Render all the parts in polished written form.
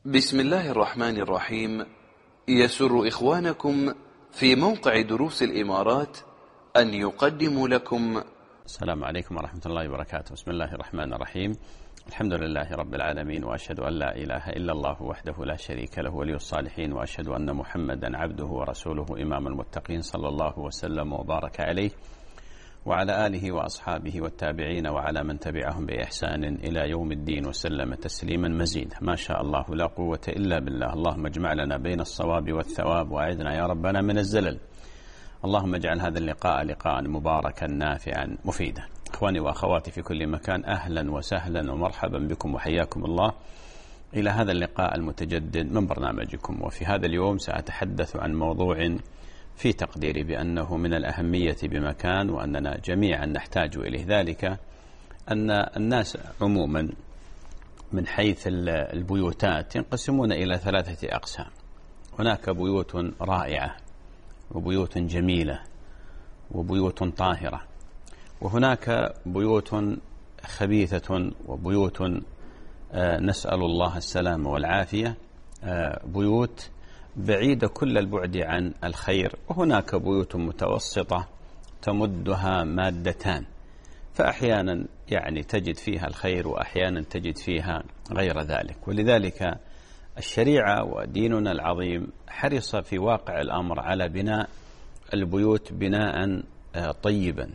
بسم الله الرحمن الرحيم. يسر إخوانكم في موقع دروس الإمارات أن يقدموا لكم. السلام عليكم ورحمة الله وبركاته. بسم الله الرحمن الرحيم. الحمد لله رب العالمين، وأشهد أن لا إله إلا الله وحده لا شريك له ولي الصالحين، وأشهد أن محمدا عبده ورسوله إمام المتقين، صلى الله وسلم وبارك عليه وعلى آله وأصحابه والتابعين وعلى من تبعهم بإحسان إلى يوم الدين، وسلم تسليما مزيدا. ما شاء الله لا قوة إلا بالله. اللهم اجمع لنا بين الصواب والثواب، وأعذنا يا ربنا من الزلل. اللهم اجعل هذا اللقاء لقاء مباركا نافعا مفيدا. إخواني وأخواتي في كل مكان، أهلا وسهلا ومرحبا بكم وحياكم الله إلى هذا اللقاء المتجدد من برنامجكم. وفي هذا اليوم سأتحدث عن موضوع في تقديري بأنه من الأهمية بمكان، وأننا جميعا نحتاج إليه، ذلك أن الناس عموما من حيث البيوتات ينقسمون إلى ثلاثة أقسام. هناك بيوت رائعة وبيوت جميلة وبيوت طاهرة، وهناك بيوت خبيثة وبيوت نسأل الله السلامة والعافية، بيوت بعيدة كل البعد عن الخير، وهناك بيوت متوسطة تمدها مادتان، فأحيانا تجد فيها الخير وأحيانا تجد فيها غير ذلك. ولذلك الشريعة وديننا العظيم حرص في واقع الأمر على بناء البيوت بناء طيبا،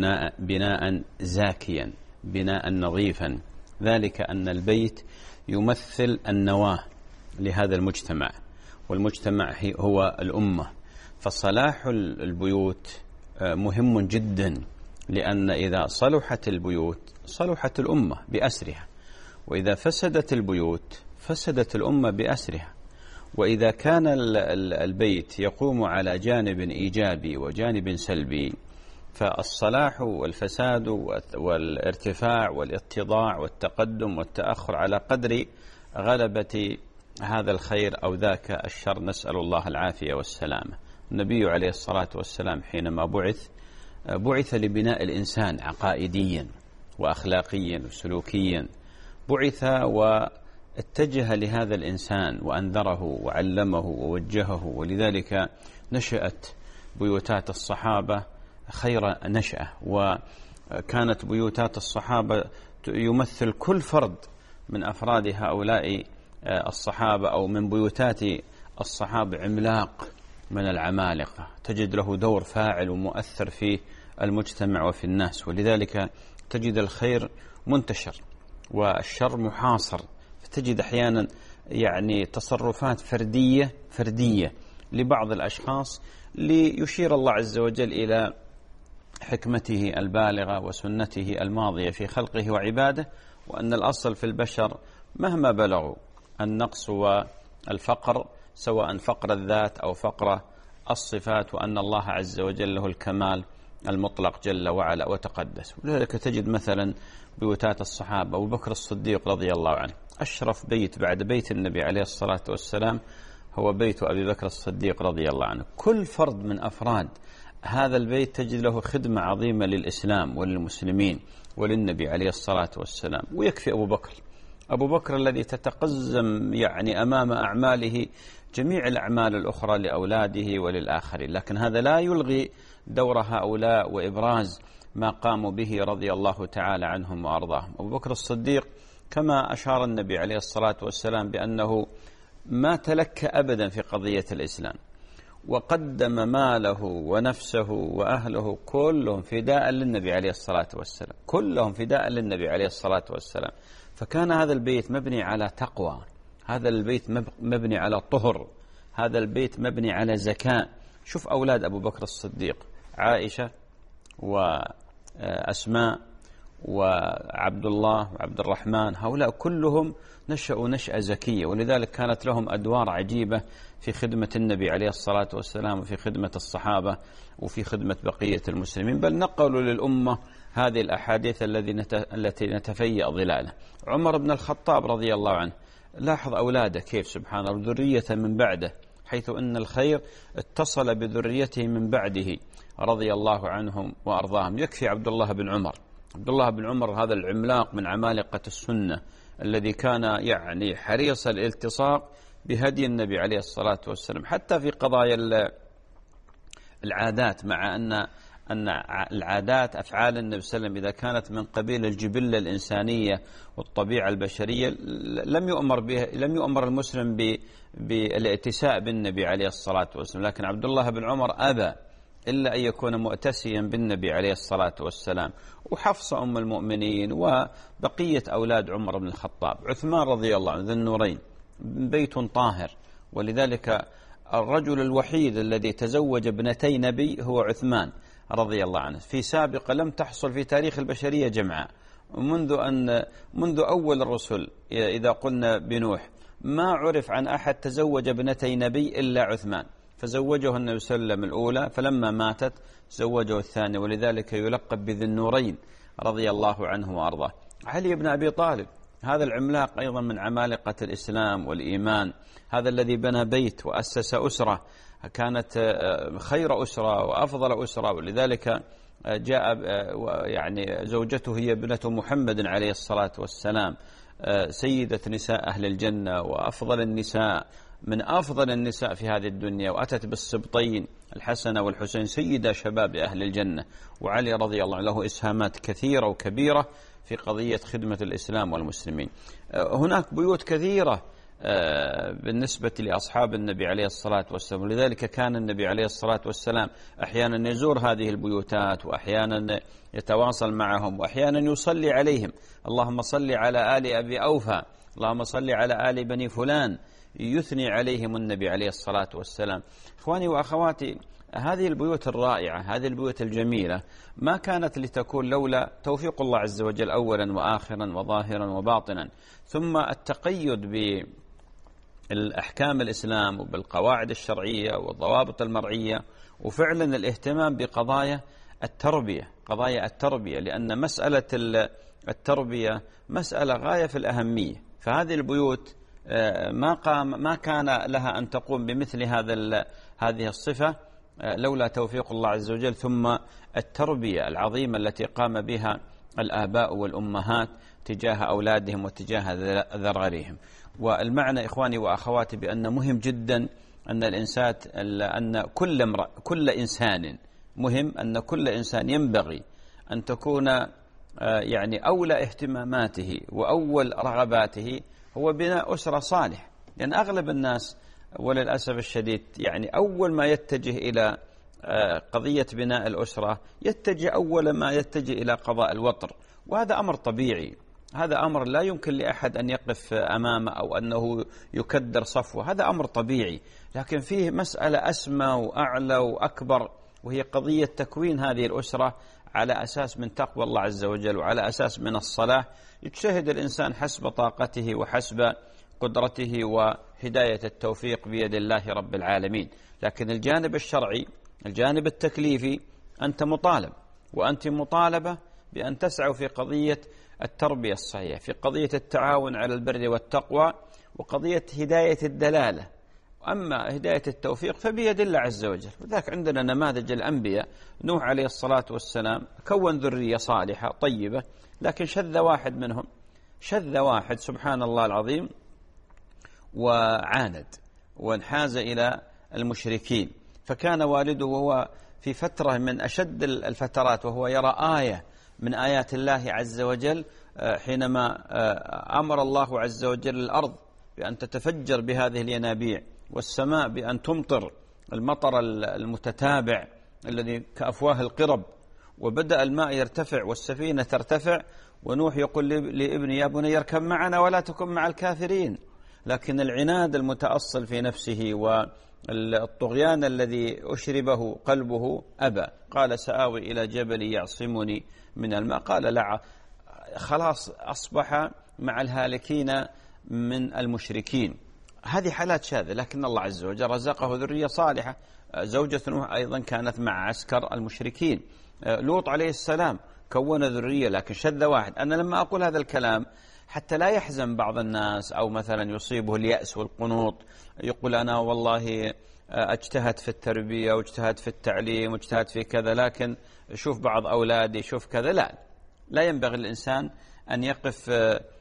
بناء زاكيا، بناء نظيفا، ذلك أن البيت يمثل النواة لهذا المجتمع، والمجتمع هو الأمة. فصلاح البيوت مهم جدا، لأن إذا صلحت البيوت صلحت الأمة بأسرها، وإذا فسدت البيوت فسدت الأمة بأسرها. وإذا كان البيت يقوم على جانب إيجابي وجانب سلبي، فالصلاح والفساد والارتفاع والاتضاع والتقدم والتأخر على قدر غلبة هذا الخير أو ذاك الشر، نسأل الله العافية والسلامة. النبي عليه الصلاة والسلام حينما بعث لبناء الإنسان عقائديا وأخلاقيا وسلوكيا، بعث واتجه لهذا الإنسان وأنذره وعلمه ووجهه. ولذلك نشأت بيوتات الصحابة خير نشأة، وكانت بيوتات الصحابة يمثل كل فرد من أفراد هؤلاء الصحابة أو من بيوتات الصحابة عملاق من العمالقة، تجد له دور فاعل ومؤثر في المجتمع وفي الناس. ولذلك تجد الخير منتشر والشر محاصر، فتجد أحيانا تصرفات فردية لبعض الأشخاص، ليشير الله عز وجل إلى حكمته البالغة وسنته الماضية في خلقه وعباده، وأن الأصل في البشر مهما بلغوا النقص والفقر، سواء فقر الذات أو فقر الصفات، وأن الله عز وجل له الكمال المطلق جل وعلا وتقدس. ولذلك تجد مثلا بيوتات الصحابة، أبو بكر الصديق رضي الله عنه، أشرف بيت بعد بيت النبي عليه الصلاة والسلام هو بيت أبي بكر الصديق رضي الله عنه. كل فرد من أفراد هذا البيت تجد له خدمة عظيمة للإسلام وللمسلمين وللنبي عليه الصلاة والسلام. ويكفي أبو بكر الذي تتقزم أمام أعماله جميع الأعمال الأخرى لأولاده وللآخرين، لكن هذا لا يلغي دور هؤلاء وإبراز ما قاموا به رضي الله تعالى عنهم وأرضاهم. أبو بكر الصديق كما أشار النبي عليه الصلاة والسلام بأنه ما تلك أبدا في قضية الإسلام، وقدم ماله ونفسه وأهله كلهم فداء للنبي عليه الصلاة والسلام، كلهم فداء للنبي عليه الصلاة والسلام. فكان هذا البيت مبني على تقوى، هذا البيت مبني على طهر، هذا البيت مبني على زكاة. شوف أولاد أبو بكر الصديق، عائشة وأسماء وعبد الله وعبد الرحمن، هؤلاء كلهم نشأوا نشأة زكية، ولذلك كانت لهم أدوار عجيبة في خدمة النبي عليه الصلاة والسلام وفي خدمة الصحابة وفي خدمة بقية المسلمين، بل نقلوا للأمة هذه الأحاديث التي نتفيأ ظلالها. عمر بن الخطاب رضي الله عنه، لاحظ أولاده كيف سبحان الله ذرية من بعده، حيث أن الخير اتصل بذريته من بعده رضي الله عنهم وأرضاهم. يكفي عبد الله بن عمر هذا العملاق من عمالقة السنة الذي كان يعني حريص الالتصاق بهدي النبي عليه الصلاة والسلام، حتى في قضايا العادات، مع أن العادات أفعال النبي صلى الله عليه وسلم إذا كانت من قبيل الجبلة الإنسانية والطبيعة البشرية لم يؤمر المسلم بالائتساء بالنبي عليه الصلاة والسلام، لكن عبد الله بن عمر أبى إلا أن يكون مؤتسيا بالنبي عليه الصلاة والسلام، وحفصة أم المؤمنين وبقية أولاد عمر بن الخطاب، عثمان رضي الله عنه ذو النورين بيت طاهر، ولذلك الرجل الوحيد الذي تزوج ابنتي نبي هو عثمان رضي الله عنه، في سابقة لم تحصل في تاريخ البشرية جمعاء، منذ أول الرسل إذا قلنا بنوح ما عرف عن أحد تزوج ابنتي نبي إلا عثمان، فزوجه النبي صلى الله عليه وسلم الأولى، فلما ماتت زوجه الثانية، ولذلك يلقب بذي النورين رضي الله عنه وأرضاه. علي بن أبي طالب هذا العملاق أيضا من عمالقة الإسلام والإيمان، هذا الذي بنى بيت وأسس أسرة كانت خير أسرة وأفضل أسرة، ولذلك جاء يعني زوجته هي ابنة محمد عليه الصلاة والسلام، سيدة نساء أهل الجنة وأفضل النساء من أفضل النساء في هذه الدنيا، وأتت بالسبطين الحسن والحسين سيدة شباب أهل الجنة. وعلي رضي الله عنه له إسهامات كثيرة وكبيرة في قضية خدمة الإسلام والمسلمين. هناك بيوت كثيرة بالنسبة لأصحاب النبي عليه الصلاة والسلام، ولذلك كان النبي عليه الصلاة والسلام أحيانا يزور هذه البيوتات، وأحيانا يتواصل معهم، وأحيانا يصلي عليهم، اللهم صل على آل أبي أوفى، اللهم صل على آل بني فلان، يثني عليهم النبي عليه الصلاة والسلام. إخواني وأخواتي، هذه البيوت الرائعة، هذه البيوت الجميلة ما كانت لتكون لولا توفيق الله عز وجل أولا وآخرا وظاهرا وباطنا، ثم التقيد بالأحكام الإسلام وبالقواعد الشرعية والضوابط المرعية، وفعلا الاهتمام بقضايا التربية، لأن مسألة التربية مسألة غاية في الأهمية. فهذه البيوت ما كان لها أن تقوم بمثل هذه الصفة لولا توفيق الله عز وجل، ثم التربية العظيمة التي قام بها الآباء والأمهات تجاه أولادهم وتجاه ذراريهم. والمعنى إخواني وأخواتي بأن مهم جدا أن كل إنسان مهم، أن كل إنسان ينبغي أن تكون يعني أولى اهتماماته وأول رغباته هو بناء أسرة صالح، لأن أغلب الناس وللأسف الشديد يعني أول ما يتجه إلى قضية بناء الأسرة أول ما يتجه إلى قضاء الوطر، وهذا أمر طبيعي، هذا أمر لا يمكن لأحد أن يقف أمامه أو أنه يكدر صفوه، هذا أمر طبيعي، لكن فيه مسألة أسمى وأعلى وأكبر، وهي قضية تكوين هذه الأسرة على أساس من تقوى الله عز وجل، وعلى أساس من الصلاح، يجتهد الإنسان حسب طاقته وحسب قدرته، وهداية التوفيق بيد الله رب العالمين. لكن الجانب الشرعي، الجانب التكليفي، أنت مطالب وأنت مطالبة بأن تسعوا في قضية التربية الصحيحة، في قضية التعاون على البر والتقوى، وقضية هداية الدلالة. أما هداية التوفيق فبيد الله عز وجل. وذلك عندنا نماذج الأنبياء، نوح عليه الصلاة والسلام كون ذرية صالحة طيبة، لكن شذ واحد سبحان الله العظيم وعاند وانحاز إلى المشركين، فكان والده وهو في فترة من أشد الفترات وهو يرى آية من آيات الله عز وجل، حينما أمر الله عز وجل الأرض بأن تتفجر بهذه الينابيع، والسماء بأن تمطر المطر المتتابع الذي كأفواه القرب، وبدأ الماء يرتفع والسفينة ترتفع، ونوح يقول لابني يا بني اركب معنا ولا تكن مع الكافرين، لكن العناد المتأصل في نفسه والطغيان الذي أشربه قلبه أبى، قال سآوي إلى جبل يعصمني من الماء، قال لا، خلاص أصبح مع الهالكين من المشركين. هذه حالات شاذة، لكن الله عز وجل رزقه ذرية صالحة. زوجة نوح أيضا كانت مع عسكر المشركين. لوط عليه السلام كون ذرية لكن شذ واحد. أنا لما أقول هذا الكلام حتى لا يحزن بعض الناس أو مثلا يصيبه اليأس والقنوط، يقول أنا والله اجتهد في التربية واجتهد في التعليم واجتهد في كذا، لكن شوف بعض أولادي شوف كذا. لا ينبغي الإنسان أن يقف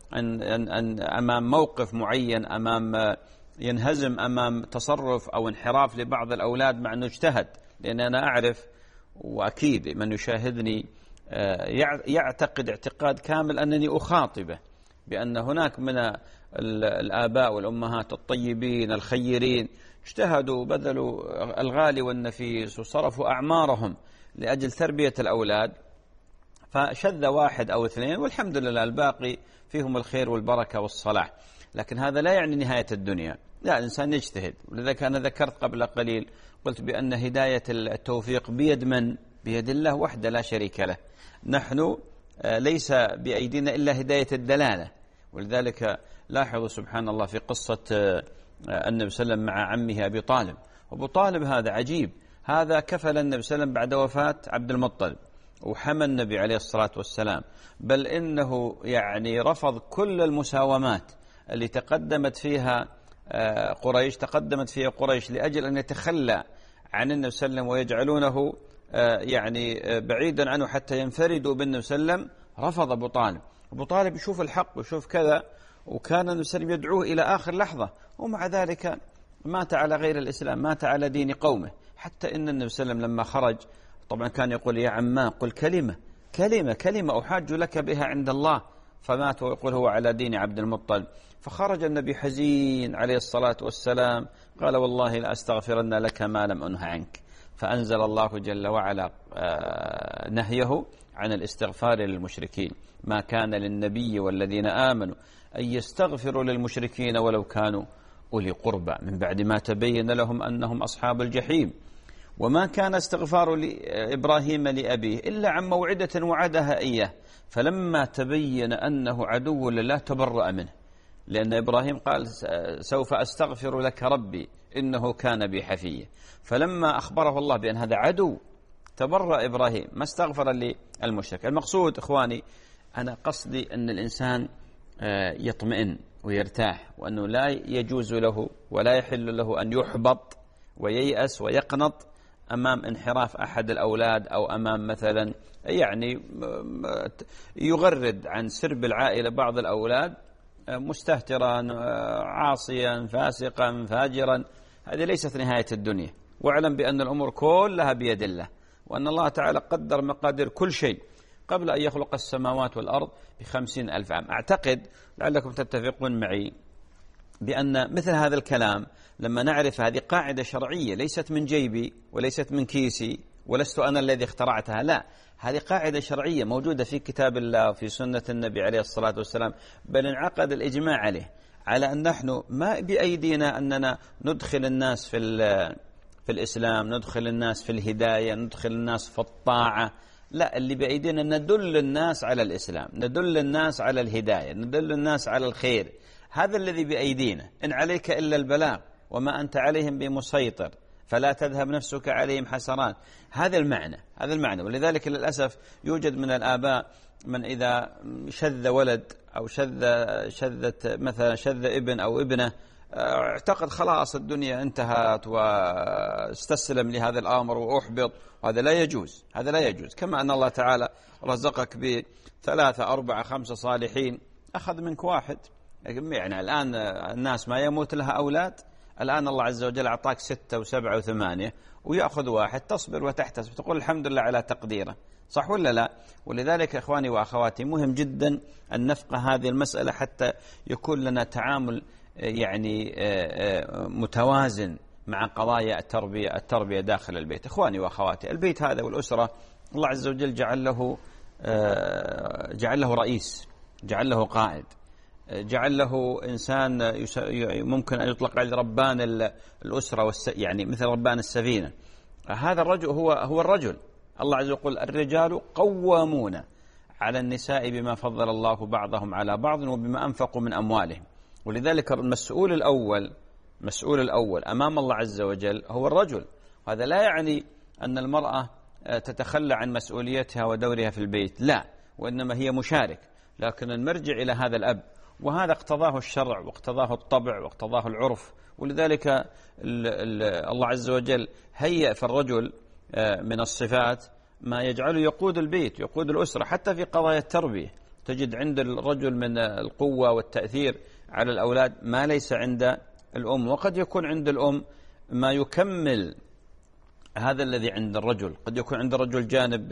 أن أمام موقف معين، ينهزم أمام تصرف أو انحراف لبعض الأولاد مع أنه اجتهد، لأن أنا أعرف وأكيد من يشاهدني يعتقد اعتقاد كامل أنني أخاطبه بأن هناك من الآباء والأمهات الطيبين الخيرين اجتهدوا بذلوا الغالي والنفيس وصرفوا أعمارهم لأجل تربية الأولاد، فشذ واحد أو اثنين والحمد لله الباقي فيهم الخير والبركة والصلاح. لكن هذا لا يعني نهاية الدنيا، لا، الإنسان يجتهد. ولذلك أنا ذكرت قبل قليل قلت بأن هداية التوفيق بيد من؟ بيد الله وحده لا شريك له. نحن ليس بأيدينا إلا هداية الدلالة. ولذلك لاحظوا سبحان الله في قصة النبي صلى الله عليه وسلم مع عمه أبي طالب. أبو طالب هذا عجيب، هذا كفل النبي صلى الله عليه وسلم بعد وفاة عبد المطلب وحمى النبي عليه الصلاة والسلام، بل إنه يعني رفض كل المساومات اللي تقدمت فيها قريش لأجل أن يتخلى عن النبي صلى الله عليه وسلم ويجعلونه يعني بعيدا عنه حتى ينفردوا بالنبي صلى الله عليه وسلم. رفض أبو طالب. أبو طالب يشوف الحق ويشوف كذا، وكان النبي صلى الله عليه وسلم يدعوه إلى آخر لحظة، ومع ذلك مات على غير الإسلام، مات على دين قومه. حتى إن النبي صلى الله عليه وسلم لما خرج طبعا كان يقول يا عمان قل كلمة أحاج لك بها عند الله، فمات ويقول هو على دين عبد المطلب. فخرج النبي حزين عليه الصلاة والسلام قال والله لأستغفرن لك ما لم أنه عنك. فأنزل الله جل وعلا نهيه عن الاستغفار للمشركين، ما كان للنبي والذين آمنوا أن يستغفروا للمشركين ولو كانوا أولي قربى من بعد ما تبين لهم أنهم أصحاب الجحيم. وما كان استغفار إبراهيم لأبيه إلا عن موعدة وعدها إياه، فلما تبين أنه عدو لله تبرأ منه، لأن إبراهيم قال سوف أستغفر لك ربي إنه كان بي حفيا. فلما أخبره الله بأن هذا عدو تبرأ إبراهيم، ما استغفر للمشرك. المقصود إخواني، أنا قصدي أن الإنسان يطمئن ويرتاح، وأنه لا يجوز له ولا يحل له أن يحبط وييأس ويقنط أمام انحراف أحد الأولاد، أو أمام مثلا يعني يغرد عن سرب العائلة بعض الأولاد مستهترا عاصيا فاسقا فاجرا. هذه ليست نهاية الدنيا. واعلم بأن الأمور كلها بيد الله، وأن الله تعالى قدر مقادير كل شيء قبل أن يخلق السماوات والأرض ب50,000 عام. أعتقد لعلكم تتفقون معي بأن مثل هذا الكلام لما نعرف هذه قاعدة شرعية ليست من جيبي وليست من كيسي ولست أنا الذي اخترعتها، لا، هذه قاعدة شرعية موجودة في كتاب الله وفي سنة النبي عليه الصلاة والسلام، بل انعقد الإجماع عليه، على أن نحن ما بأيدينا أننا ندخل الناس في الإسلام، ندخل الناس في الهداية، ندخل الناس في الطاعة، لا، اللي بأيدينا ندل الناس على الإسلام، ندل الناس على الهداية، ندل الناس على الخير. هذا الذي بأيدينا. إن عليك إلا البلاغ وما أنت عليهم بمسيطر فلا تذهب نفسك عليهم حسرات. هذا المعنى. ولذلك للأسف يوجد من الآباء من إذا شذ ولد أو شذ ابن أو ابنة اعتقد خلاص الدنيا انتهت واستسلم لهذا الأمر وأحبط. وهذا لا يجوز، هذا لا يجوز. كما أن الله تعالى رزقك ب3 4 5 صالحين، أخذ منك واحد. يعني الآن الناس ما يموت لها أولاد، الآن الله عز وجل أعطاك 6 و7 و8 ويأخذ واحد، تصبر وتحتسب، تقول الحمد لله على تقديره، صح ولا لا؟ ولذلك إخواني وأخواتي مهم جدا أن نفقه هذه المسألة حتى يكون لنا تعامل يعني متوازن مع قضايا التربية داخل البيت. إخواني وأخواتي، البيت هذا والأسرة الله عز وجل جعل له رئيس، جعل له قائد، جعل له إنسان ممكن أن يطلق عليه ربان الأسرة، يعني مثل ربان السفينة. هذا الرجل هو الرجل. الله عز وجل يقول الرجال قوامون على النساء بما فضل الله بعضهم على بعض وبما أنفقوا من أموالهم. ولذلك المسؤول الأول أمام الله عز وجل هو الرجل. وهذا لا يعني أن المرأة تتخلى عن مسؤوليتها ودورها في البيت، لا، وإنما هي مشارك. لكن المرجع إلى هذا الأب، وهذا اقتضاه الشرع واقتضاه الطبع واقتضاه العرف. ولذلك الله عز وجل هيأ في الرجل من الصفات ما يجعله يقود البيت، يقود الأسرة، حتى في قضايا التربية. تجد عند الرجل من القوة والتأثير على الأولاد ما ليس عند الأم، وقد يكون عند الأم ما يكمل هذا الذي عند الرجل. قد يكون عند الرجل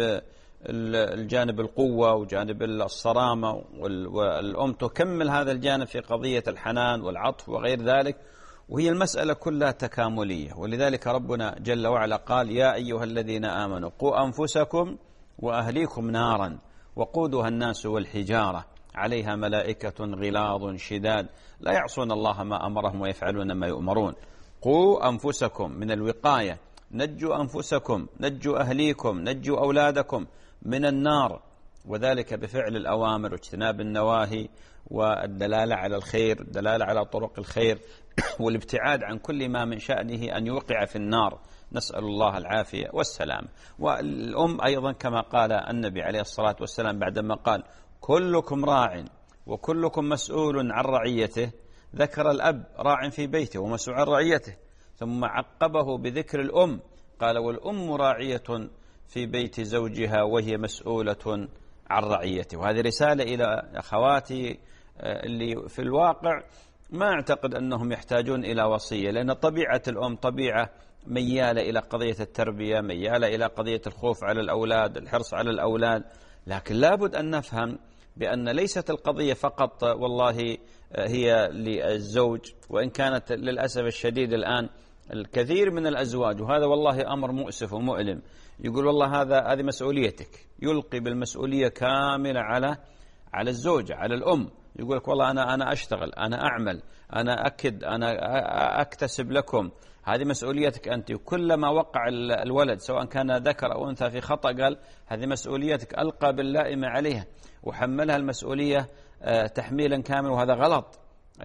الجانب القوة وجانب الصرامة، والأم تكمل هذا الجانب في قضية الحنان والعطف وغير ذلك، وهي المسألة كلها تكاملية. ولذلك ربنا جل وعلا قال: يا أيها الذين آمنوا قوا أنفسكم وأهليكم نارا وقودها الناس والحجارة عليها ملائكة غلاظ شداد لا يعصون الله ما أمرهم ويفعلون ما يؤمرون. قوا أنفسكم من الوقاية، نجوا أنفسكم، نجوا أهليكم، نجوا أولادكم من النار، وذلك بفعل الأوامر واجتناب النواهي والدلالة على الخير، الدلالة على طرق الخير، والابتعاد عن كل ما من شأنه أن يوقع في النار، نسأل الله العافية والسلام. والأم أيضا كما قال النبي عليه الصلاة والسلام بعدما قال: كلكم راع وكلكم مسؤول عن رعيته، ذكر الأب راع في بيته ومسؤول عن رعيته، ثم عقبه بذكر الأم قال: والأم راعية في بيت زوجها وهي مسؤولة عن رعيته. وهذه رسالة إلى أخواتي اللي في الواقع ما أعتقد أنهم يحتاجون إلى وصية، لأن طبيعة الأم طبيعة ميالة إلى قضية التربية، ميالة إلى قضية الخوف على الأولاد، الحرص على الأولاد. لكن لابد أن نفهم بأن ليست القضية فقط والله هي للزوج، وإن كانت للأسف الشديد الآن الكثير من الأزواج، وهذا والله أمر مؤسف ومؤلم، يقول والله هذه مسؤوليتك، يلقي بالمسؤولية كاملة على الزوجة، على الأم. يقول لك والله أنا أشتغل، أنا أعمل، أنا أكد، أنا أكتسب لكم، هذه مسؤوليتك أنت. وكلما وقع الولد سواء كان ذكر أو أنثى في خطأ قال هذه مسؤوليتك، ألقى باللائمة عليها وحملها المسؤولية تحميلا كاملا، وهذا غلط.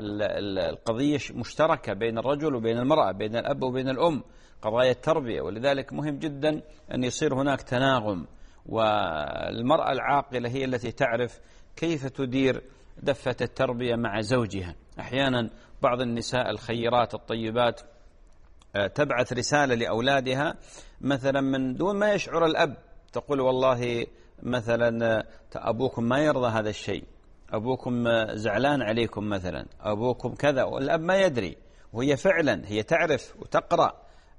القضية مشتركة بين الرجل وبين المرأة، بين الأب وبين الأم، قضايا التربية. ولذلك مهم جدا أن يصير هناك تناغم، والمرأة العاقلة هي التي تعرف كيف تدير دفة التربية مع زوجها. أحيانا بعض النساء الخيرات الطيبات تبعث رسالة لأولادها مثلا من دون ما يشعر الأب، تقول والله مثلا أبوكم ما يرضى هذا الشيء، أبوكم زعلان عليكم مثلا، أبوكم كذا، والأب ما يدري، وهي فعلا هي تعرف وتقرأ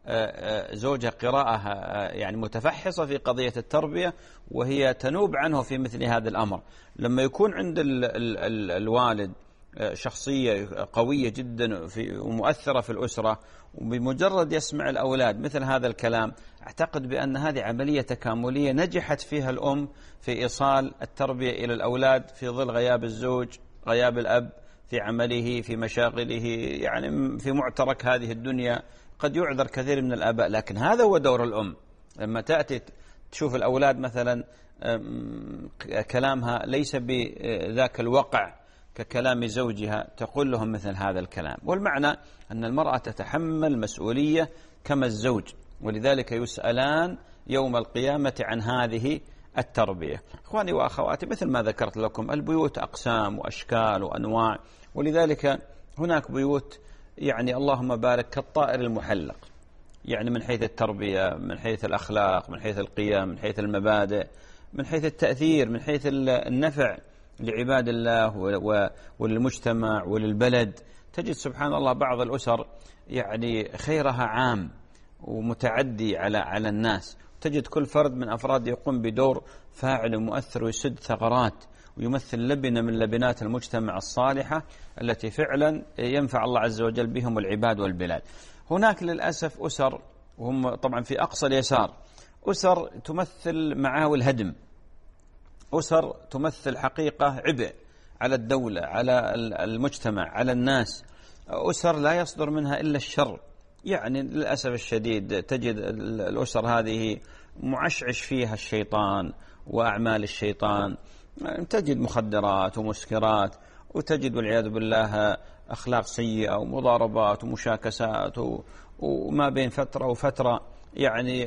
زوجها قراءة يعني متفحصة في قضية التربية، وهي تنوب عنه في مثل هذا الأمر. لما يكون عند الوالد شخصية قوية جدا ومؤثرة في الأسرة، وبمجرد يسمع الأولاد مثل هذا الكلام، أعتقد بأن هذه عملية تكاملية نجحت فيها الأم في إيصال التربية إلى الأولاد في ظل غياب الزوج، غياب الأب في عمله، في مشاغله، يعني في معترك هذه الدنيا. قد يعذر كثير من الآباء، لكن هذا هو دور الأم. لما تأتي تشوف الأولاد مثلا كلامها ليس بذاك الوقع ككلام زوجها، تقول لهم مثل هذا الكلام. والمعنى أن المرأة تتحمل مسؤولية كما الزوج، ولذلك يسألان يوم القيامة عن هذه التربية. إخواني وأخواتي، مثل ما ذكرت لكم، البيوت أقسام وأشكال وأنواع، ولذلك هناك بيوت يعني اللهم بارك كالطائر المحلق، يعني من حيث التربية، من حيث الأخلاق، من حيث القيم، من حيث المبادئ، من حيث التأثير، من حيث النفع لعباد الله وللمجتمع وللبلد. تجد سبحان الله بعض الأسر يعني خيرها عام ومتعدي على الناس، تجد كل فرد من أفراد يقوم بدور فاعل ومؤثر ويسد ثغرات ويمثل لبنة من لبنات المجتمع الصالحة التي فعلا ينفع الله عز وجل بهم العباد والبلاد. هناك للأسف أسر، وهم طبعا في أقصى اليسار، أسر تمثل معاول الهدم، أسر تمثل حقيقة عبء على الدولة، على المجتمع، على الناس، أسر لا يصدر منها إلا الشر. يعني للأسف الشديد تجد الأسر هذه معشعش فيها الشيطان وأعمال الشيطان، تجد مخدرات ومسكرات، وتجد والعياذ بالله أخلاق سيئة ومضاربات ومشاكسات، وما بين فترة وفترة يعني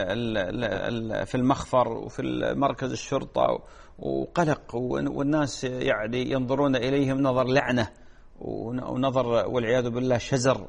في المخفر وفي مركز الشرطة وقلق، والناس يعني ينظرون إليهم نظر لعنة ونظر والعياذ بالله شزر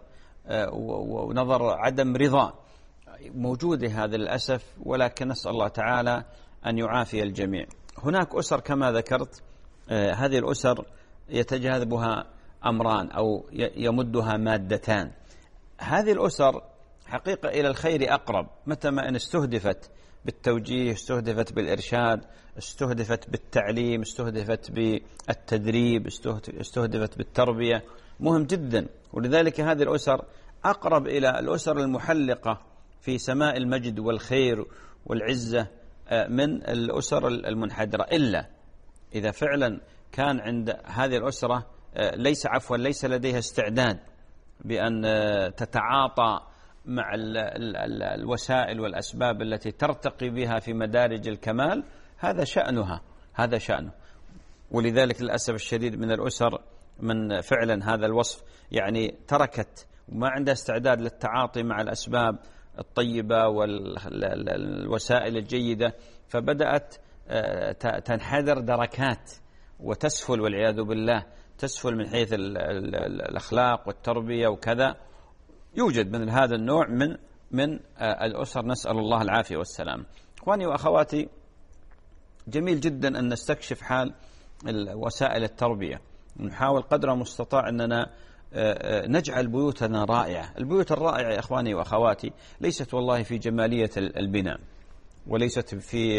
ونظر عدم رضا. موجودة هذا للأسف، ولكن نسأل الله تعالى أن يعافي الجميع. هناك أسر كما ذكرت هذه الأسر يتجاذبها أمران أو يمدها مادتان. هذه الأسر حقيقة إلى الخير أقرب متى ما أن استهدفت بالتوجيه، استهدفت بالإرشاد، استهدفت بالتعليم، استهدفت بالتدريب، استهدفت بالتربية. مهم جدا. ولذلك هذه الأسر أقرب إلى الأسر المحلقة في سماء المجد والخير والعزة من الأسر المنحدرة، إلا إذا فعلا كان عند هذه الأسرة ليس لديها استعداد بأن تتعاطى مع الوسائل والأسباب التي ترتقي بها في مدارج الكمال. هذا شأنه. ولذلك للأسف الشديد من الأسر من فعلا هذا الوصف، يعني تركت وما عندها استعداد للتعاطي مع الأسباب الطيبة والوسائل الجيدة، فبدأت تنحدر دركات وتسفل والعياذ بالله، تسفل من حيث الأخلاق والتربية وكذا. يوجد من هذا النوع من الأسر، نسأل الله العافية والسلام. إخواني وأخواتي، جميل جدا أن نستكشف حال وسائل التربية، نحاول قدر المستطاع أننا نجعل بيوتنا رائعة. البيوت الرائعة يا إخواني وأخواتي ليست والله في جمالية البناء، وليست في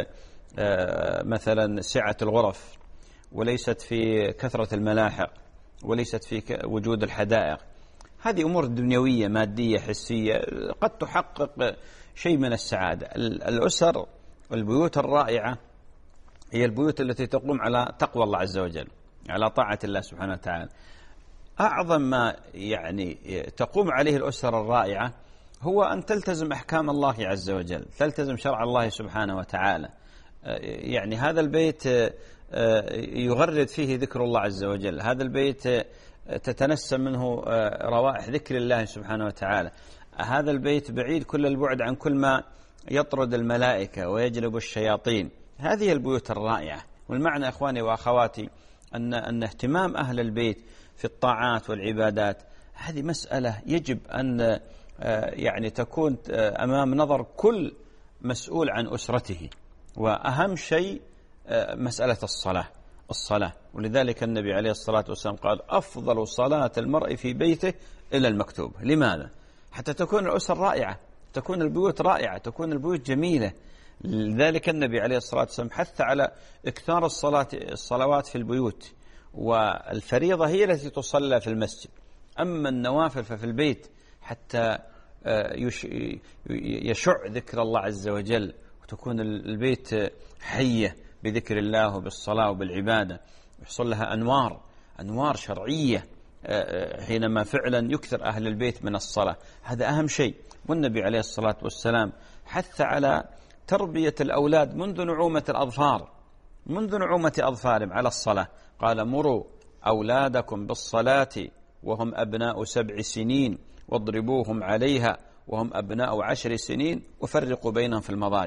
مثلا سعة الغرف، وليست في كثرة الملاحق، وليست في وجود الحدائق. هذه أمور دنيوية مادية حسية قد تحقق شيء من السعادة. الأسر والبيوت الرائعة هي البيوت التي تقوم على تقوى الله عز وجل، على طاعة الله سبحانه وتعالى. أعظم ما يعني تقوم عليه الأسر الرائعة هو أن تلتزم أحكام الله عز وجل، تلتزم شرع الله سبحانه وتعالى. يعني هذا البيت يغرد فيه ذكر الله عز وجل، هذا البيت تتنسم منه روائح ذكر الله سبحانه وتعالى، هذا البيت بعيد كل البعد عن كل ما يطرد الملائكة ويجلب الشياطين. هذه البيوت الرائعة. والمعنى أخواني وأخواتي أن اهتمام أهل البيت في الطاعات والعبادات هذه مسألة يجب أن يعني تكون أمام نظر كل مسؤول عن أسرته. وأهم شيء مسألة الصلاة. ولذلك النبي عليه الصلاة والسلام قال: أفضل صلاة المرء في بيته إلى المكتوبة. لماذا؟ حتى تكون الأسر رائعة، تكون البيوت رائعة، تكون البيوت جميلة. لذلك النبي عليه الصلاة والسلام حث على إكثار الصلوات في البيوت، والفريضة هي التي تصلى في المسجد، أما النوافل ففي البيت، حتى يشع ذكر الله عز وجل، وتكون البيت حية بذكر الله وبالصلاة وبالعبادة، يحصل لها أنوار شرعية حينما فعلا يكثر أهل البيت من الصلاة. هذا أهم شيء. والنبي عليه الصلاة والسلام حث على تربية الأولاد منذ نعومة أظفارهم على الصلاة. قال: مروا أولادكم بالصلاة وهم أبناء 7 سنين واضربوهم عليها وهم أبناء 10 سنين وفرقوا بينهم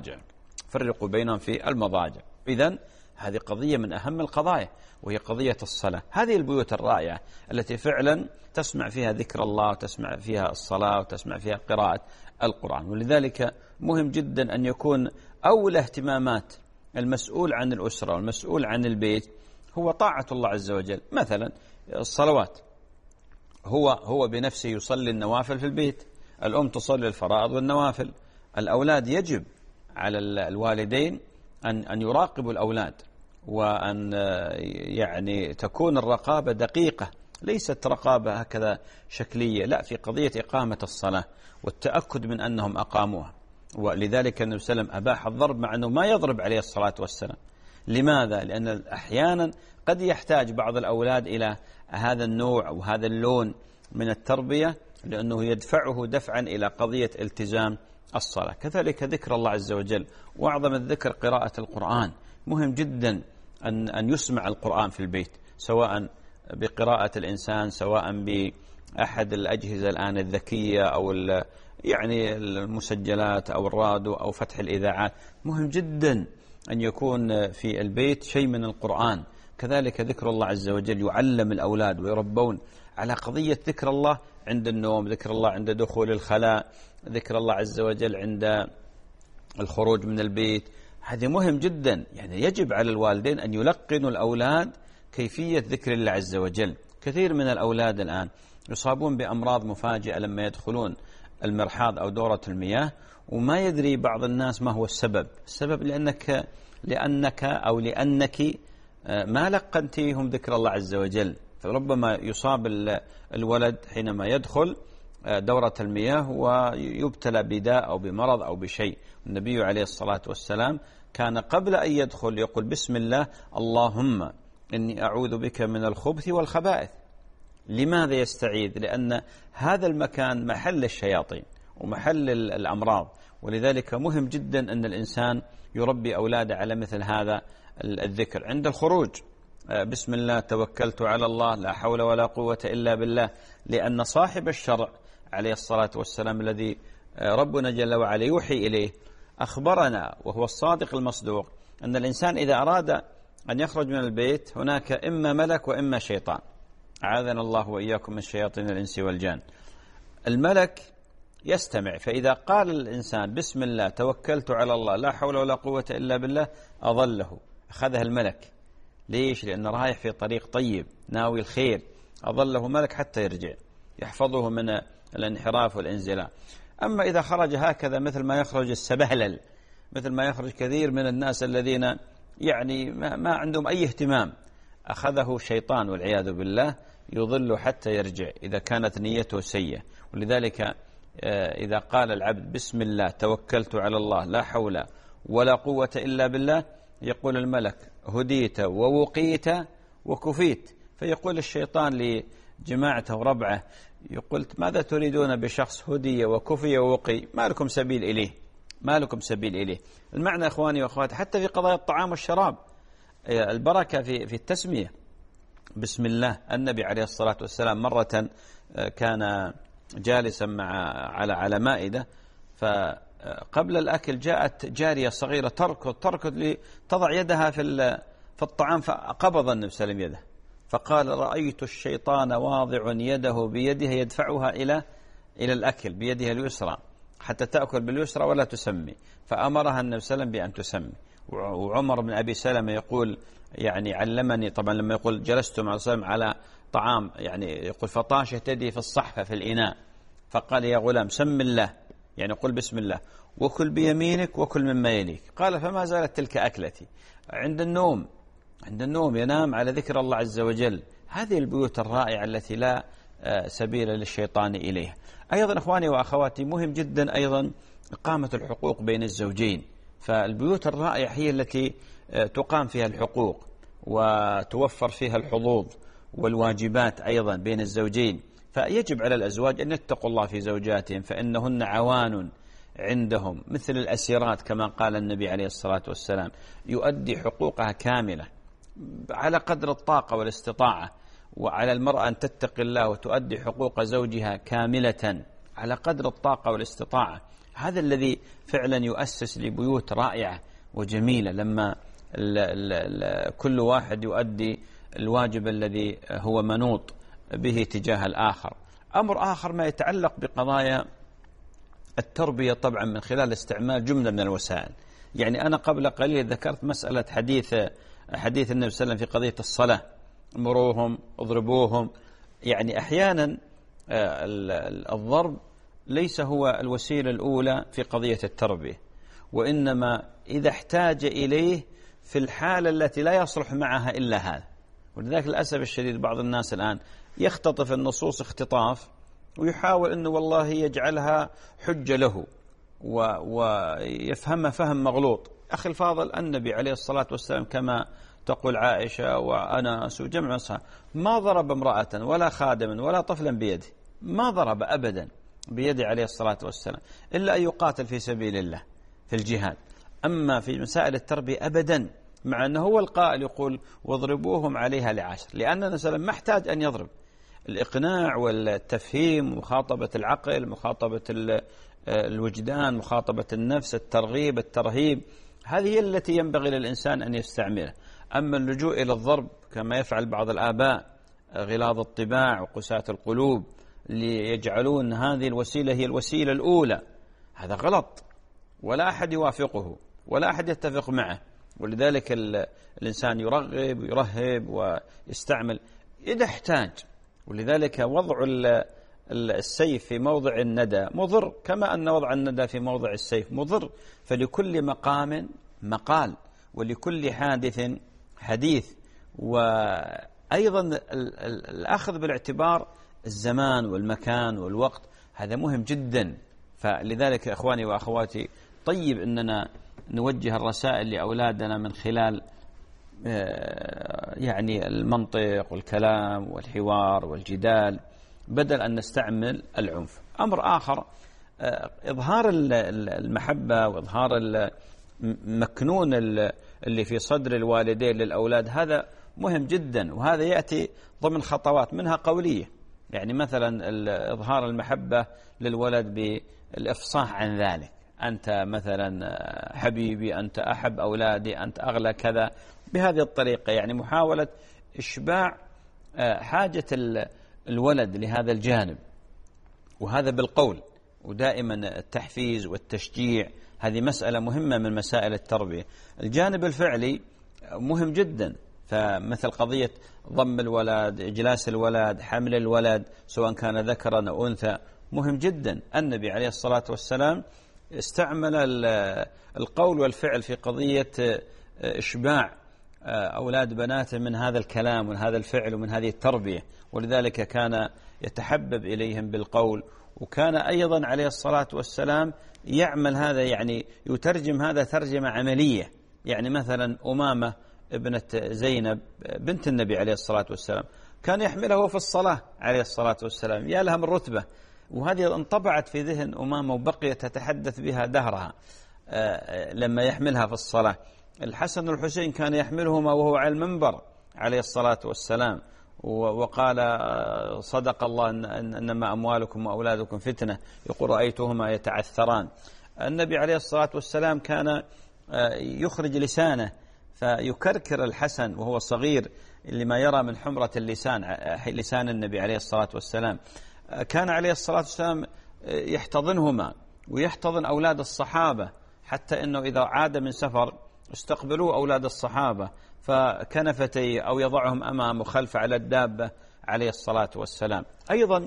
في المضاجع. إذن هذه قضية من أهم القضايا، وهي قضية الصلاة. هذه البيوت الرائعة التي فعلا تسمع فيها ذكر الله، وتسمع فيها الصلاة، وتسمع فيها قراءة القرآن. ولذلك مهم جدا أن يكون أولى اهتمامات المسؤول عن الأسرة والمسؤول عن البيت هو طاعة الله عز وجل. مثلا الصلوات، هو بنفسه يصلي النوافل في البيت، الأم تصلي الفرائض والنوافل. الأولاد يجب على الوالدين أن يراقبوا الأولاد، وأن يعني تكون الرقابة دقيقة، ليست رقابة هكذا شكلية، لا، في قضية إقامة الصلاة والتأكد من أنهم أقاموها. ولذلك النبي صلى الله عليه وسلم أباح الضرب مع أنه ما يضرب عليه الصلاة والسلام. لماذا؟ لأن أحيانا قد يحتاج بعض الأولاد إلى هذا النوع أو هذا اللون من التربية، لأنه يدفعه دفعا إلى قضية التزام الصلاة. كذلك ذكر الله عز وجل، وأعظم الذكر قراءة القرآن. مهم جدا أن يسمع القرآن في البيت، سواء بقراءة الإنسان، سواء بأحد الأجهزة الآن الذكية، أو يعني المسجلات أو الراديو أو فتح الإذاعات. مهم جدا أن يكون في البيت شيء من القرآن. كذلك ذكر الله عز وجل، يعلم الأولاد ويربون على قضية ذكر الله عند النوم، ذكر الله عند دخول الخلاء، ذكر الله عز وجل عند الخروج من البيت. هذا مهم جدا. يعني يجب على الوالدين أن يلقنوا الأولاد كيفية ذكر الله عز وجل. كثير من الأولاد الآن يصابون بأمراض مفاجئة لما يدخلون المرحاض أو دورة المياه، وما يدري بعض الناس ما هو السبب. السبب لأنك أو لأنك ما لقنتيهم ذكر الله عز وجل. فربما يصاب الولد حينما يدخل دورة المياه ويبتلى بداء أو بمرض أو بشيء. النبي عليه الصلاة والسلام كان قبل أن يدخل يقول بسم الله اللهم إني أعوذ بك من الخبث والخبائث. لماذا يستعيذ؟ لأن هذا المكان محل الشياطين ومحل الأمراض، ولذلك مهم جدا أن الإنسان يربي أولاده على مثل هذا الذكر. عند الخروج بسم الله توكلت على الله لا حول ولا قوة إلا بالله، لأن صاحب الشرع عليه الصلاة والسلام الذي ربنا جل وعلا يوحي إليه أخبرنا وهو الصادق المصدوق أن الإنسان إذا أراد أن يخرج من البيت هناك إما ملك وإما شيطان، أعاذنا الله وإياكم من شياطين الإنس والجان. الملك يستمع، فإذا قال الإنسان بسم الله توكلت على الله لا حول ولا قوة إلا بالله أظله، أخذها الملك. ليش؟ لأنه رايح في طريق طيب ناوي الخير، أظله ملك حتى يرجع يحفظه من الانحراف والانزلاء. أما إذا خرج هكذا مثل ما يخرج السبهلل، مثل ما يخرج كثير من الناس الذين يعني ما عندهم أي اهتمام، أخذه شيطان والعياذ بالله يضل حتى يرجع إذا كانت نيته سيئة. ولذلك إذا قال العبد بسم الله توكلت على الله لا حول ولا قوة إلا بالله يقول الملك هديت ووقيت وكفيت. فيقول الشيطان لجماعته وربعه يقول ماذا تريدون بشخص هدي وكفي ووقي ما لكم سبيل إليه، ما لكم سبيل إليه. المعنى أخواني وأخواتي حتى في قضايا الطعام والشراب البركة في التسمية بسم الله. النبي عليه الصلاة والسلام مرة كان جالسا على مائدة، فقبل الأكل جاءت جارية صغيرة تركض لتضع يدها في الطعام، فقبض النبي صلى الله عليه وسلم يده فقال رأيت الشيطان واضع يده بيده يدفعها إلى الأكل بيدها اليسرى حتى تأكل باليسرى ولا تسمي، فأمرها النبي صلى الله عليه وسلم بأن تسمي. وعمر بن أبي سلمة يقول يعني علمني، طبعا لما يقول جلست مع الرسول على طعام يعني يقول فطاشت يدي في الصحفة في الإناء فقال يا غلام سم الله، يعني قل بسم الله وكل بيمينك وكل مما يليك. قال فما زالت تلك أكلتي. عند النوم ينام على ذكر الله عز وجل. هذه البيوت الرائعة التي لا سبيل للشيطان إليها. أيضا أخواني وأخواتي مهم جدا أيضا إقامة الحقوق بين الزوجين. فالبيوت الرائعة هي التي تقام فيها الحقوق وتوفر فيها الحظوظ والواجبات أيضا بين الزوجين. فيجب على الأزواج أن يتقوا الله في زوجاتهم فإنهن عوان عندهم مثل الأسيرات كما قال النبي عليه الصلاة والسلام، يؤدي حقوقها كاملة على قدر الطاقة والاستطاعة. وعلى المرأة أن تتقي الله وتؤدي حقوق زوجها كاملة على قدر الطاقة والاستطاعة. هذا الذي فعلا يؤسس لبيوت رائعة وجميلة لما كل واحد يؤدي الواجب الذي هو منوط به تجاه الآخر. أمر آخر ما يتعلق بقضايا التربية طبعا من خلال استعمال جملة من الوسائل. يعني أنا قبل قليل ذكرت مسألة حديث النبي صلى الله عليه وسلم في قضية الصلاة، مروهم اضربوهم. يعني أحيانا الضرب ليس هو الوسيلة الأولى في قضية التربية، وإنما إذا احتاج إليه في الحالة التي لا يصلح معها إلا هذا. ولذلك للأسف الشديد بعض الناس الآن يختطف النصوص اختطاف ويحاول أنه والله يجعلها حجة له ويفهمها فهم مغلوط. أخي الفاضل النبي عليه الصلاة والسلام كما تقول عائشة وأنس وجمع الصحابة ما ضرب امرأة ولا خادما ولا طفلا بيده، ما ضرب أبدا بيده عليه الصلاة والسلام إلا أن يقاتل في سبيل الله في الجهاد. أما في مسائل التربية أبدا، مع أنه هو القائل يقول واضربوهم عليها ل10، لأننا سلام ما احتاج أن يضرب. الإقناع والتفهيم، مخاطبة العقل، مخاطبة الوجدان، مخاطبة النفس، الترغيب الترهيب، هذه هي التي ينبغي للإنسان أن يستعملها. أما اللجوء إلى الضرب كما يفعل بعض الآباء غلاظ الطباع وقساة القلوب ليجعلون هذه الوسيلة هي الوسيلة الأولى، هذا غلط ولا أحد يوافقه. ولا أحد يتفق معه. ولذلك الإنسان يرغب ويرهب ويستعمل إذا احتاج. ولذلك وضع السيف في موضع الندى مضر، كما أن وضع الندى في موضع السيف مضر. فلكل مقام مقال، ولكل حادث حديث. وأيضا الأخذ بالاعتبار الزمان والمكان والوقت، هذا مهم جدا. فلذلك إخواني وأخواتي، طيب أننا نوجه الرسائل لأولادنا من خلال يعني المنطق والكلام والحوار والجدال، بدل أن نستعمل العنف. أمر آخر، إظهار المحبة وإظهار مكنون اللي في صدر الوالدين للأولاد، هذا مهم جدا. وهذا يأتي ضمن خطوات منها قولية، يعني مثلا إظهار المحبة للولد بالإفصاح عن ذلك، أنت مثلا حبيبي، أنت أحب أولادي، أنت أغلى كذا، بهذه الطريقة. يعني محاولة إشباع حاجة الولد لهذا الجانب، وهذا بالقول. ودائما التحفيز والتشجيع هذه مسألة مهمة من مسائل التربية. الجانب الفعلي مهم جدا، فمثل قضية ضم الولد، إجلاس الولد، حمل الولد سواء كان ذكرا أو أنثى، مهم جدا. النبي عليه الصلاة والسلام استعمل القول والفعل في قضية إشباع أولاد بناته من هذا الكلام ومن هذا الفعل ومن هذه التربية. ولذلك كان يتحبب إليهم بالقول. وكان أيضا عليه الصلاة والسلام يعمل هذا، يعني يترجم هذا ترجمة عملية. يعني مثلا أمامة ابنة زينب بنت النبي عليه الصلاة والسلام كان يحمله في الصلاة عليه الصلاة والسلام، يا لها من رتبة. وهذه انطبعت في ذهن أمامة وبقيت تتحدث بها دهرها لما يحملها في الصلاة. الحسن والحسين كان يحملهما وهو على المنبر عليه الصلاة والسلام، وقال صدق الله إنما أموالكم وأولادكم فتنة، يقول رأيتهما يتعثران. النبي عليه الصلاة والسلام كان يخرج لسانه فيكركر الحسن وهو صغير لما يرى من حمرة لسان النبي عليه الصلاة والسلام. كان عليه الصلاة والسلام يحتضنهما ويحتضن أولاد الصحابة، حتى أنه إذا عاد من سفر استقبلوا أولاد الصحابة فكنفتي أو يضعهم أمام وخلف على الدابة عليه الصلاة والسلام. أيضا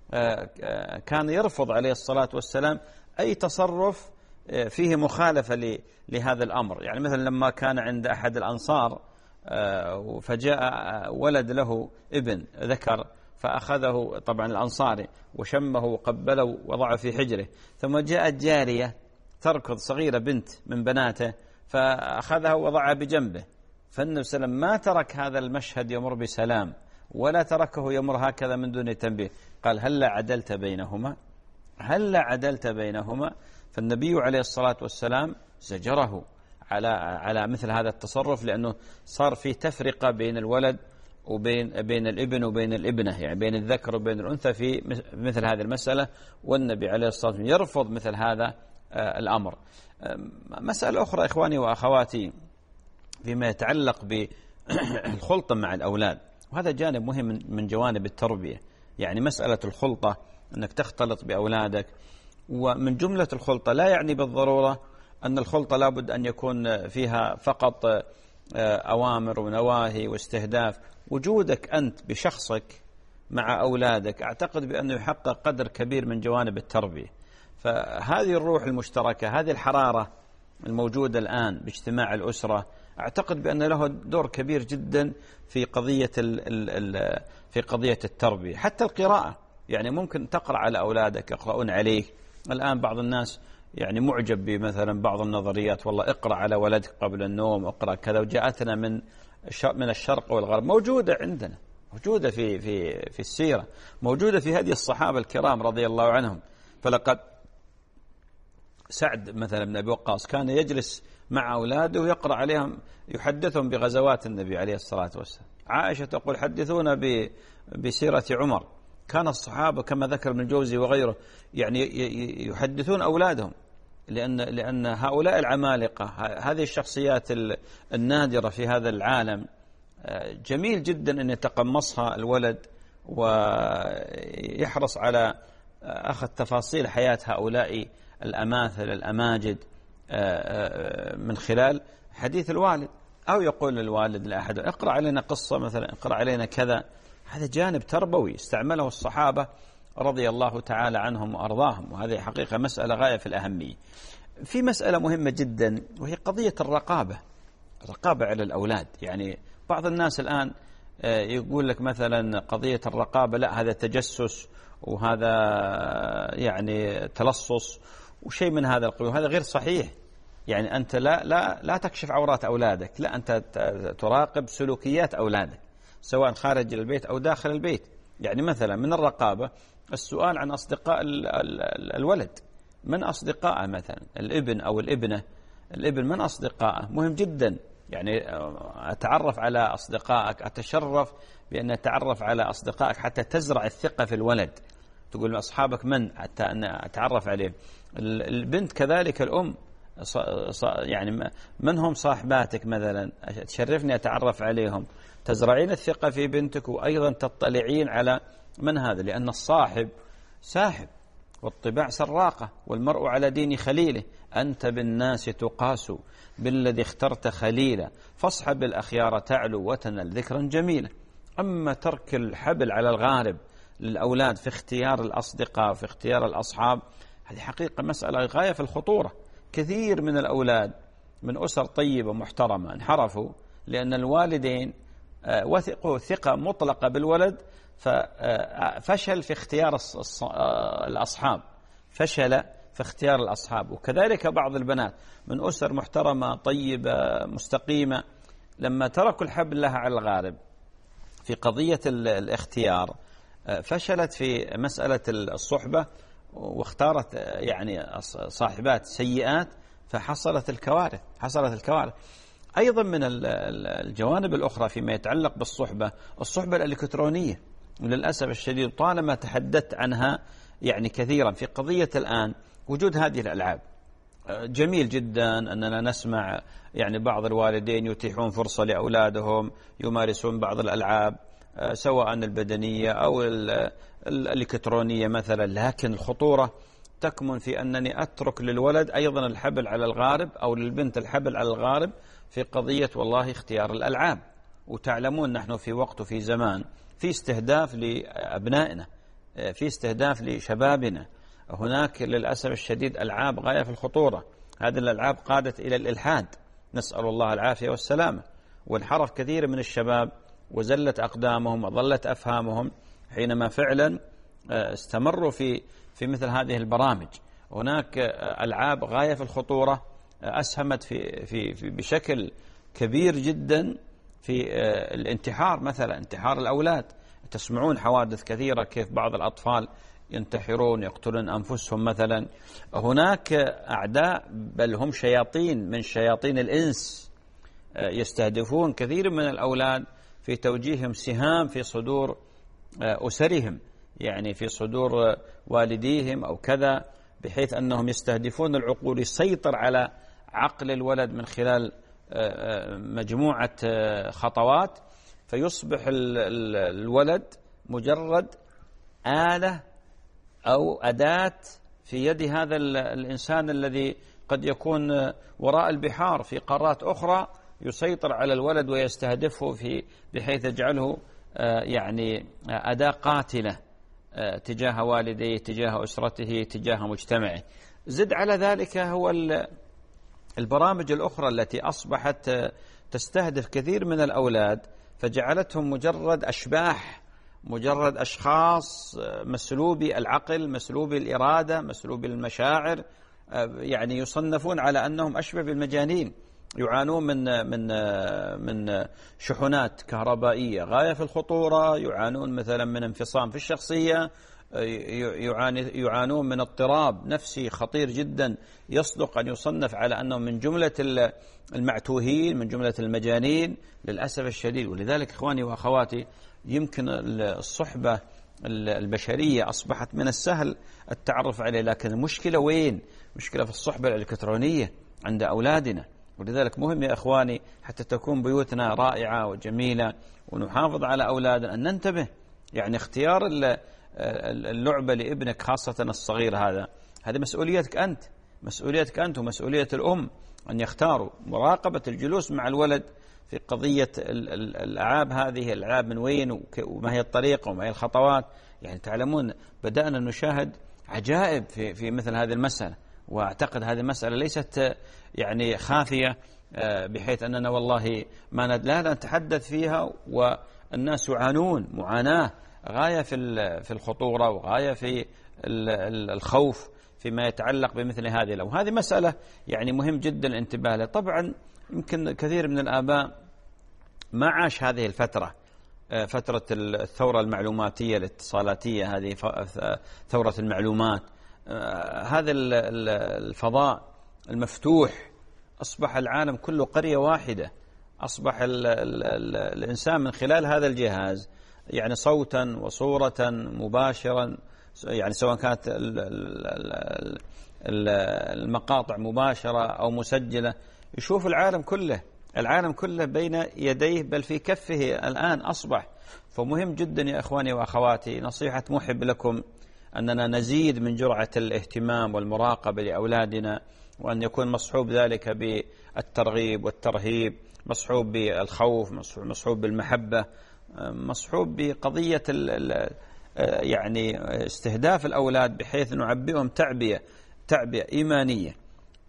كان يرفض عليه الصلاة والسلام أي تصرف فيه مخالفة لهذا الأمر. يعني مثلا لما كان عند أحد الأنصار فجاء ولد له ابن ذكر، فأخذه طبعا الأنصاري وشمه وقبله ووضعه في حجره، ثم جاءت جارية تركض صغيرة بنت من بناته فأخذها ووضعها بجنبه. فالنبي صلى الله عليه وسلم ما ترك هذا المشهد يمر بسلام ولا تركه يمر هكذا من دون تنبيه، قال هلا عدلت بينهما، هلا عدلت بينهما. فالنبي عليه الصلاة والسلام زجره على مثل هذا التصرف، لأنه صار في تفرقة بين الولد وبين الابن وبين الابنة، يعني بين الذكر وبين الأنثى في مثل هذه المسألة. والنبي عليه الصلاة والسلام يرفض مثل هذا الأمر. مسألة أخرى إخواني وأخواتي فيما يتعلق بالخلطة مع الأولاد، وهذا جانب مهم من جوانب التربية. يعني مسألة الخلطة، أنك تختلط بأولادك. ومن جملة الخلطة لا يعني بالضرورة أن الخلطة لابد أن يكون فيها فقط أوامر ونواهي واستهداف. وجودك أنت بشخصك مع أولادك أعتقد بأنه يحقق قدر كبير من جوانب التربية. فهذه الروح المشتركة، هذه الحرارة الموجودة الآن باجتماع الأسرة، أعتقد بأن له دور كبير جدا في قضية التربية. حتى القراءة، يعني ممكن تقرأ على أولادك يقرؤون عليك. الآن بعض الناس يعني معجب بمثلا بعض النظريات، والله اقرأ على ولدك قبل النوم، اقرأ كذا، وجاءتنا من الشرق والغرب، موجودة عندنا، موجودة في السيرة، موجودة في هدي الصحابة الكرام رضي الله عنهم. فلقد سعد مثلا بن أبي وقاص كان يجلس مع أولاده ويقرأ عليهم، يحدثهم بغزوات النبي عليه الصلاة والسلام. عائشة تقول حدثونا بسيرة عمر. كان الصحابة كما ذكر ابن الجوزي وغيره يعني يحدثون أولادهم، لأن هؤلاء العمالقة، هذه الشخصيات النادرة في هذا العالم، جميل جدا أن يتقمصها الولد ويحرص على أخذ تفاصيل حياة هؤلاء الأماثل الأماجد من خلال حديث الوالد، أو يقول للوالد لأحد اقرأ علينا قصة مثلا، اقرأ علينا كذا. هذا جانب تربوي استعمله الصحابة رضي الله تعالى عنهم وأرضاهم، وهذه حقيقة مسألة غاية في الأهمية. في مسألة مهمة جدا وهي قضية الرقابة على الأولاد. يعني بعض الناس الآن يقول لك مثلا قضية الرقابة لا هذا تجسس وهذا يعني تلصص وشيء من هذا القبيل، وهذا غير صحيح. يعني أنت لا تكشف عورات أولادك، لا، أنت تراقب سلوكيات أولادك سواء خارج البيت أو داخل البيت. يعني مثلا من الرقابة السؤال عن أصدقاء الولد، من أصدقائه مثلا الابن أو الابنة، الابن من أصدقائه مهم جدا. يعني أتعرف على أصدقائك، أتشرف بأن أتعرف على أصدقائك حتى تزرع الثقة في الولد. تقول أصحابك من حتى أن أتعرف عليه. البنت كذلك الأم، يعني من هم صاحباتك مثلا، تشرفني أتعرف عليهم، تزرعين الثقة في بنتك، وأيضا تطلعين على من هذا، لأن الصاحب ساحب والطباع سراقة والمرء على دين خليله. أنت بالناس تقاس بالذي اخترت خليلا، فاصحب الأخيار تعلو وتنل ذكرا جميلا. أما ترك الحبل على الغارب للأولاد في اختيار الأصدقاء في اختيار الأصحاب، هذه حقيقة مسألة غاية في الخطورة. كثير من الأولاد من أسر طيبة محترمة انحرفوا لأن الوالدين وثقوا ثقة مطلقة بالولد، ففشل في اختيار الأصحاب، فشل في اختيار الأصحاب. وكذلك بعض البنات من أسر محترمة طيبة مستقيمة لما تركوا الحبل لها على الغارب في قضية الاختيار فشلت في مسألة الصحبة، واختارت يعني صاحبات سيئات، فحصلت الكوارث. أيضا من الجوانب الأخرى فيما يتعلق بالصحبة، الصحبة الإلكترونية، وللأسف الشديد طالما تحدثت عنها يعني كثيرا في قضية الآن وجود هذه الألعاب. جميل جدا أننا نسمع يعني بعض الوالدين يتيحون فرصة لأولادهم يمارسون بعض الألعاب سواء البدنية أو الإلكترونية مثلا، لكن الخطورة تكمن في أنني أترك للولد أيضا الحبل على الغارب أو للبنت الحبل على الغارب في قضية والله اختيار الألعاب. وتعلمون نحن في وقت وفي زمان في استهداف لأبنائنا، في استهداف لشبابنا. هناك للأسف الشديد ألعاب غاية في الخطورة. هذه الألعاب قادت إلى الإلحاد، نسأل الله العافية والسلامة، وانحرف كثير من الشباب وزلت أقدامهم وظلت أفهامهم حينما فعلا استمروا في مثل هذه البرامج. هناك ألعاب غاية في الخطورة أسهمت في بشكل كبير جدا في الانتحار، مثلا انتحار الأولاد. تسمعون حوادث كثيرة كيف بعض الأطفال ينتحرون يقتلون أنفسهم مثلا. هناك أعداء بل هم شياطين من شياطين الإنس يستهدفون كثير من الأولاد في توجيههم سهام في صدور أسرهم، يعني في صدور والديهم أو كذا، بحيث أنهم يستهدفون العقول، يسيطر على عقل الولد من خلال مجموعة خطوات، فيصبح الولد مجرد آلة أو أداة في يد هذا الإنسان الذي قد يكون وراء البحار في قارات أخرى، يسيطر على الولد ويستهدفه بحيث يجعله يعني أداة قاتلة تجاه والديه، تجاه أسرته، تجاه مجتمعه. زد على ذلك هو البرامج الأخرى التي أصبحت تستهدف كثير من الأولاد، فجعلتهم مجرد أشباح، مجرد أشخاص مسلوبي العقل، مسلوبي الإرادة، مسلوبي المشاعر، يعني يصنفون على أنهم أشبه بالمجانين، يعانون من شحنات كهربائية غاية في الخطورة، يعانون مثلا من انفصام في الشخصية، يعانون من اضطراب نفسي خطير جدا، يصدق أن يصنف على أنهم من جملة المعتوهين، من جملة المجانين للأسف الشديد. ولذلك إخواني وأخواتي يمكن الصحبة البشرية أصبحت من السهل التعرف عليه، لكن المشكلة وين؟ مشكلة في الصحبة الإلكترونية عند أولادنا. ولذلك مهم يا إخواني حتى تكون بيوتنا رائعة وجميلة ونحافظ على أولادنا أن ننتبه. يعني اختيار اللعبة لابنك خاصة الصغير هذه مسؤوليتك أنت، مسؤوليتك أنت ومسؤولية الأم أن يختاروا مراقبة الجلوس مع الولد في قضية الألعاب هذه. الألعاب من وين وما هي الطريقة وما هي الخطوات. يعني تعلمون بدأنا نشاهد عجائب في مثل هذه المسألة، وأعتقد هذه المسألة ليست يعني خافية بحيث أننا والله ما لا نتحدث فيها، والناس يعانون معاناة غاية في الخطورة وغاية في الخوف فيما يتعلق بمثل هذه. وهذه مسألة يعني مهم جدا الانتباه لها. طبعا يمكن كثير من الآباء ما عاش هذه الفترة، فترة الثورة المعلوماتية الاتصالاتية، هذه ثورة المعلومات، هذا الفضاء المفتوح، أصبح العالم كله قرية واحدة. أصبح الإنسان من خلال هذا الجهاز يعني صوتا وصورة مباشرا، يعني سواء كانت المقاطع مباشرة أو مسجلة، يشوف العالم كله بين يديه بل في كفه الآن أصبح. فمهم جدا يا إخواني وأخواتي، نصيحة محب لكم أننا نزيد من جرعة الاهتمام والمراقبة لأولادنا، وأن يكون مصحوب ذلك بالترغيب والترهيب، مصحوب بالخوف، مصحوب بالمحبة، مصحوب بقضية يعني استهداف الأولاد بحيث نعبئهم تعبئة إيمانية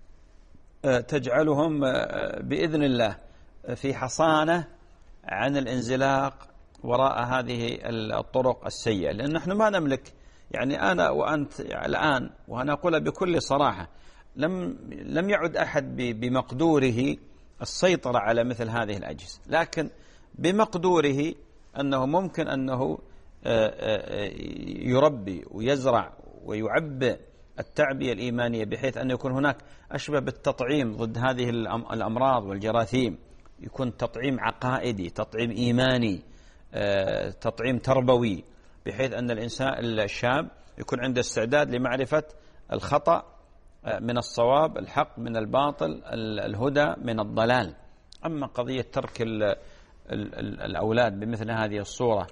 تجعلهم بإذن الله في حصانة عن الانزلاق وراء هذه الطرق السيئة. لأن نحن ما نملك، يعني أنا وأنت الآن، وأنا أقول بكل صراحة، لم يعد أحد بمقدوره السيطرة على مثل هذه الأجهزة، لكن بمقدوره أنه ممكن أنه يربي ويزرع ويعبئ التعبئة الإيمانية، بحيث أن يكون هناك أشبه بالتطعيم ضد هذه الأمراض والجراثيم، يكون تطعيم عقائدي، تطعيم إيماني، تطعيم تربوي، بحيث أن الشاب يكون عنده استعداد لمعرفة الخطأ من الصواب، الحق من الباطل، الهدى من الضلال. أما قضية ترك الأولاد بمثل هذه الصورة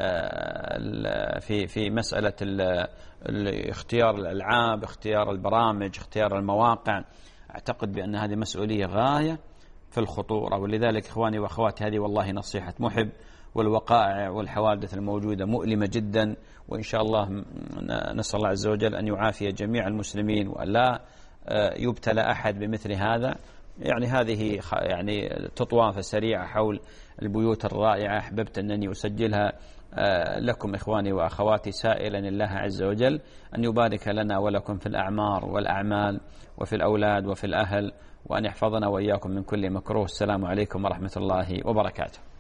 في مسألة اختيار الألعاب، اختيار البرامج، اختيار المواقع، أعتقد بأن هذه مسؤولية غاية في الخطورة. ولذلك إخواني وأخواتي، هذه والله نصيحة محب. والوقائع والحوادث الموجودة مؤلمة جدا، وإن شاء الله نسأل الله عز وجل أن يعافي جميع المسلمين وأن لا يبتلى أحد بمثل هذا. يعني هذه يعني تطوافة سريعة حول البيوت الرائعة أحببت أنني أسجلها لكم إخواني وأخواتي، سائلا الله عز وجل أن يبارك لنا ولكم في الأعمار والأعمال وفي الأولاد وفي الأهل، وأن يحفظنا وإياكم من كل مكروه. السلام عليكم ورحمة الله وبركاته.